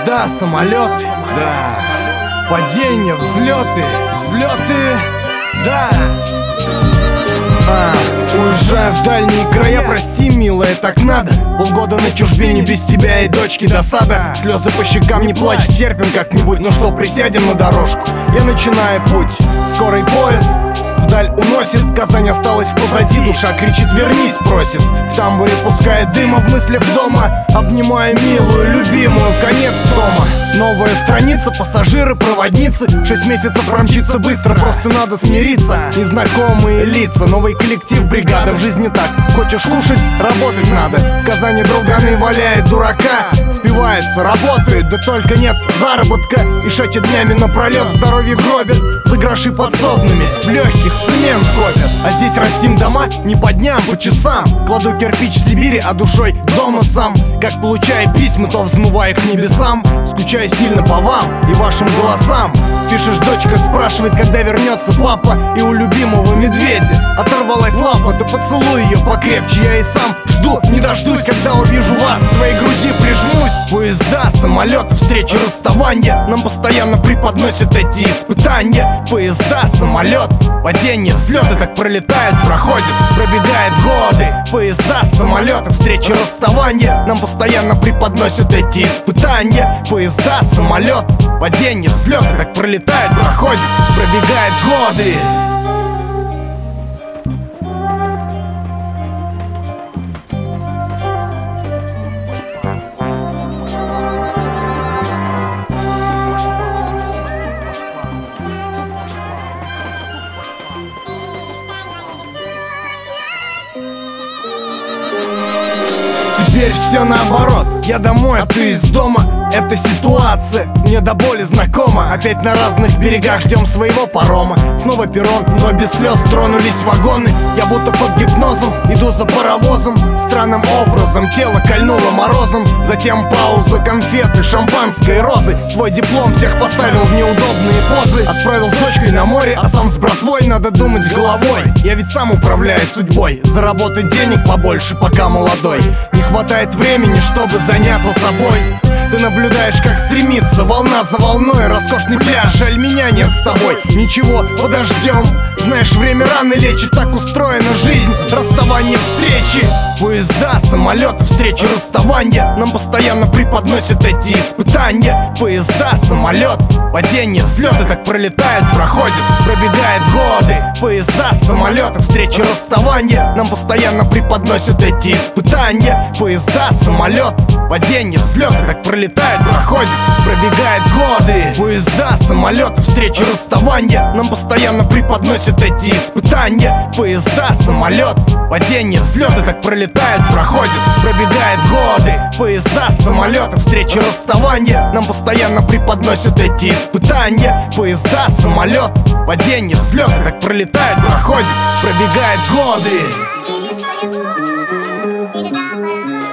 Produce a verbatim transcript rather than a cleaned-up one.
Поезда, самолеты, да. Падения, взлеты, взлеты, да. А, уезжаю в дальние края, прости, милая, так надо. Полгода на чужбине без тебя и дочки досада. Слезы по щекам, не плачь, терпим как-нибудь. Ну что, присядем на дорожку, я начинаю путь. Скорый поезд вдаль уносит, Казань осталась позади. Душа кричит, вернись, просит. В тамбуре пускает дыма, в мыслях дома. Обнимая милую, любимую, конец дома. Новая страница, пассажиры, проводницы. Шесть месяцев промчится быстро, просто надо смириться. Незнакомые лица, новый коллектив, бригада. В жизни так, хочешь кушать, работать надо. В Казани друганы валяет дурака. Спивается, работает, да только нет заработка. И шачет днями напролет, здоровье гробит. За гроши подсобными, в легких цемент копят. А здесь растим дома не по дням, по часам. Кладу кирпич в Сибири, а душой дома сам. Как получая письма, то взмывая к небесам. Скучаю сильно по вам и вашим голосам. Пишешь, дочка спрашивает, когда вернется папа. И у любимого медведя оторвалась лапа. Да поцелуй ее покрепче, я и сам жду, не дождусь, когда увижу вас, к своей груди прижмусь. Поезда, самолеты, встречи, расставания нам постоянно преподносят эти испытания. Поезда, самолет, падения, взлеты так пролетают, проходят, пробегают годы. Поезда, самолеты, встречи, расставания нам постоянно преподносят эти испытания. Поезда, самолет, падения, взлеты так пролетают, проходят, пробегают годы. Теперь все наоборот, я домой, а ты из дома. Эта ситуация мне до боли знакома. Опять на разных берегах ждем своего парома. Снова перрон, но без слез тронулись вагоны. Я будто под гипнозом иду за паровозом. Странным образом тело кольнуло морозом. Затем пауза, конфеты, шампанское, розы. Твой диплом всех поставил в неудобные позы. Отправил с дочкой на море, а сам с братвой. Надо думать головой, я ведь сам управляю судьбой. Заработать денег побольше, пока молодой. Не хватает времени, чтобы заняться собой. Ты наблюдаешь, как стремится волна за волной. Роскошный пляж, жаль, меня нет с тобой. Ничего, подождем. Знаешь, время рано лечит, так устроена жизнь. Расставание, встречи. Поезда, самолеты, встречи, расставания нам постоянно преподносят эти испытания. Поезда, самолет, падения, взлеты так пролетают, проходят, пробегают годы. Поезда, самолеты, встречи, расставания нам постоянно преподносят эти испытания. Поезда, самолет, падения, взлеты так пролетают, проходят, пробегают годы. Поезда, самолеты, встречи, расставания нам постоянно преподносят эти испытания. Поезда, самолет, падения, взлеты так пролетают, проходят, пробегают годы. Поезда, самолеты, встречи, расставания нам постоянно преподносят эти испытания. Поезда, самолет, падения, взлеты так пролетают, проходят, пробегают годы.